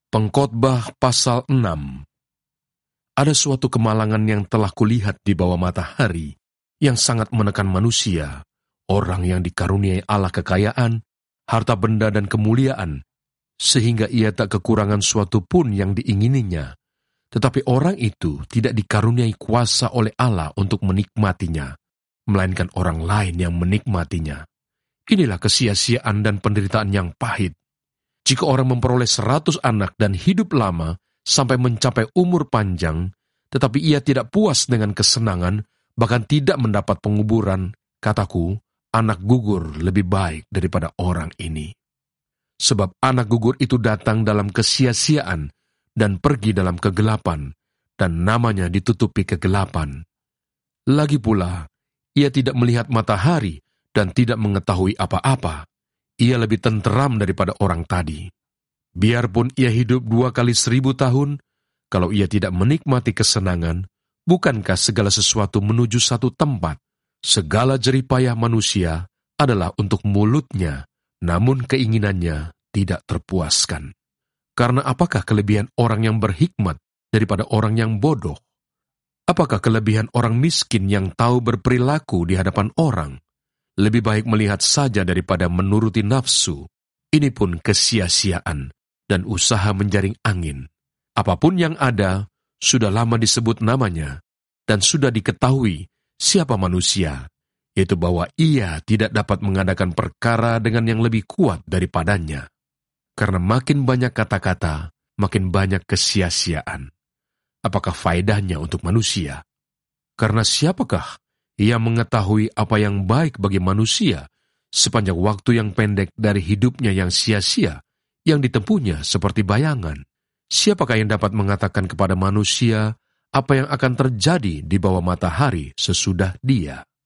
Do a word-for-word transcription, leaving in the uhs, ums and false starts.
Pengkhotbah pasal enam. Ada suatu kemalangan yang telah kulihat di bawah matahari, yang sangat menekan manusia, orang yang dikaruniai Allah kekayaan, harta benda dan kemuliaan, sehingga ia tak kekurangan suatu pun yang diingininya. Tetapi orang itu tidak dikaruniai kuasa oleh Allah untuk menikmatinya, melainkan orang lain yang menikmatinya. Inilah kesia-siaan dan penderitaan yang pahit. Jika orang memperoleh seratus anak dan hidup lama sampai mencapai umur panjang, tetapi ia tidak puas dengan kesenangan, bahkan tidak mendapat penguburan, kataku, anak gugur lebih baik daripada orang ini. Sebab anak gugur itu datang dalam kesia-siaan dan pergi dalam kegelapan, dan namanya ditutupi kegelapan. Lagi pula, ia tidak melihat matahari dan tidak mengetahui apa-apa. Ia lebih tenteram daripada orang tadi. Biarpun ia hidup dua kali seribu tahun, kalau ia tidak menikmati kesenangan, bukankah segala sesuatu menuju satu tempat? Segala jeripayah manusia adalah untuk mulutnya, namun keinginannya tidak terpuaskan. Karena apakah kelebihan orang yang berhikmat daripada orang yang bodoh? Apakah kelebihan orang miskin yang tahu berperilaku di hadapan orang? Lebih baik melihat saja daripada menuruti nafsu. Ini pun kesia-siaan dan usaha menjaring angin. Apapun yang ada, sudah lama disebut namanya, dan sudah diketahui siapa manusia, yaitu bahwa ia tidak dapat mengadakan perkara dengan yang lebih kuat daripadanya. Karena makin banyak kata-kata, makin banyak kesia-siaan. Apakah faedahnya untuk manusia? Karena siapakah ia mengetahui apa yang baik bagi manusia sepanjang waktu yang pendek dari hidupnya yang sia-sia, yang ditempuhnya seperti bayangan. Siapakah yang dapat mengatakan kepada manusia apa yang akan terjadi di bawah matahari sesudah dia?